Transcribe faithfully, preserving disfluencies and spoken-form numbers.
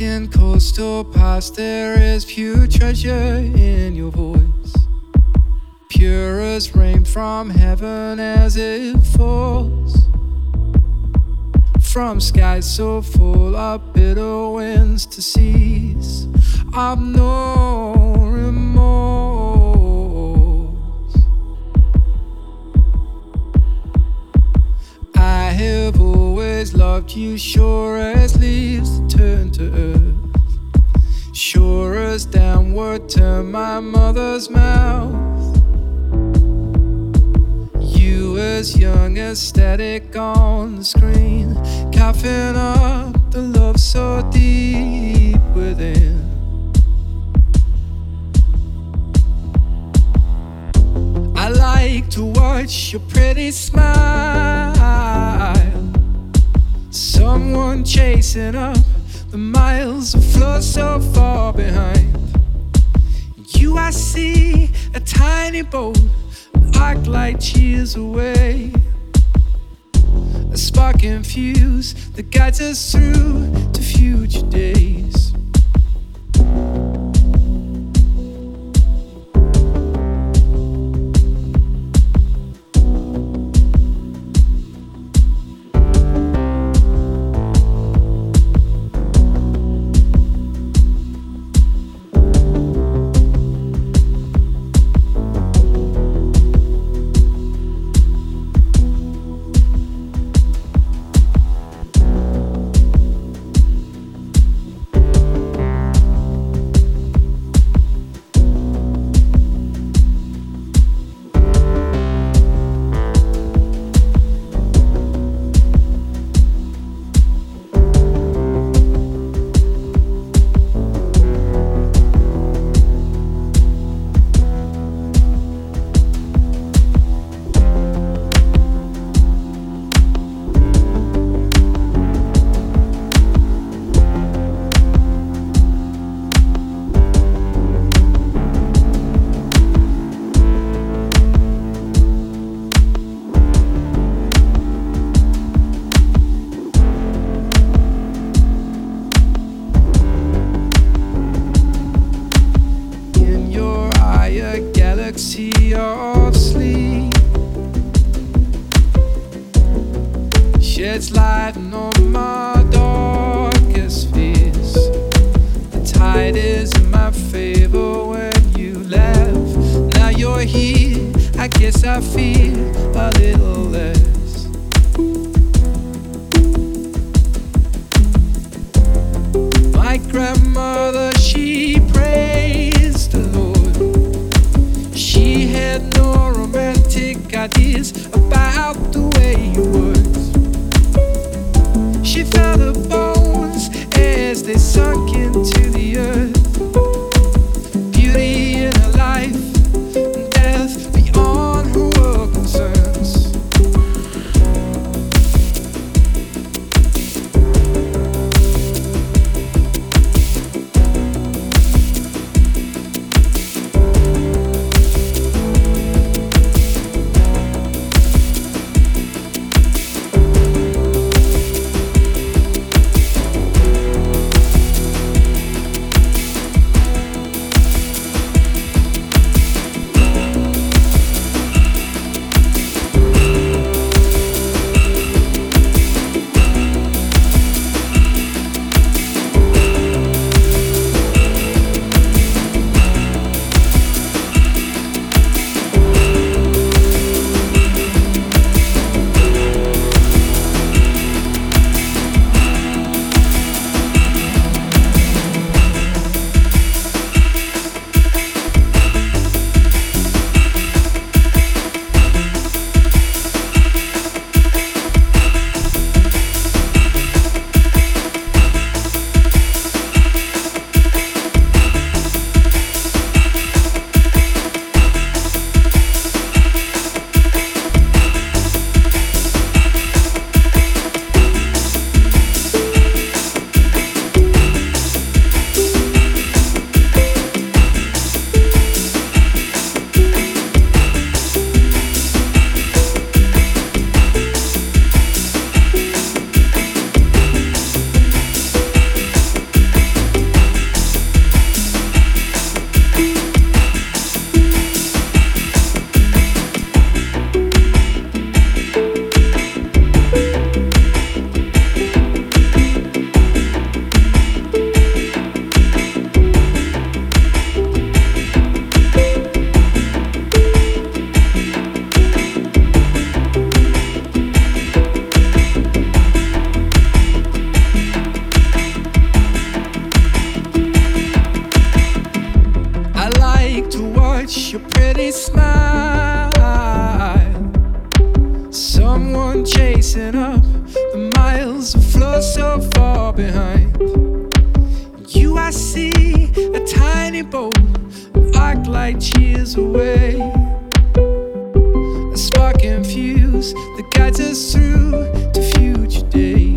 broken coastal past, there is pure treasure in your voice, pure as rain from heaven as it falls, from skies so full of bitter winds to seas of no remorse. I have always loved you, sure as leaves that turn to earth, sure as downward turn my mother's mouth. You as young as static on the screen, coughing up the love so deep within. I like to watch your pretty smile, someone chasing up the miles of floor so far behind. You, I see a tiny boat, arc light cheers away, a spark and fuse that guides us through to future days. Galaxy of sleep sheds light on my darkest fears. The tide is in my favor when you left. Now you're here, I guess I feel a little less. My grandmother, she praised the Lord. She had no romantic ideas about the way he works. She felt the bones as they sunk into the earth. Beauty in her life and death beyond her world. like to watch your pretty smile. Someone chasing up the miles of floor so far behind. You, I see a tiny boat, an arc light cheers away. A spark and fuse that guides us through to future days.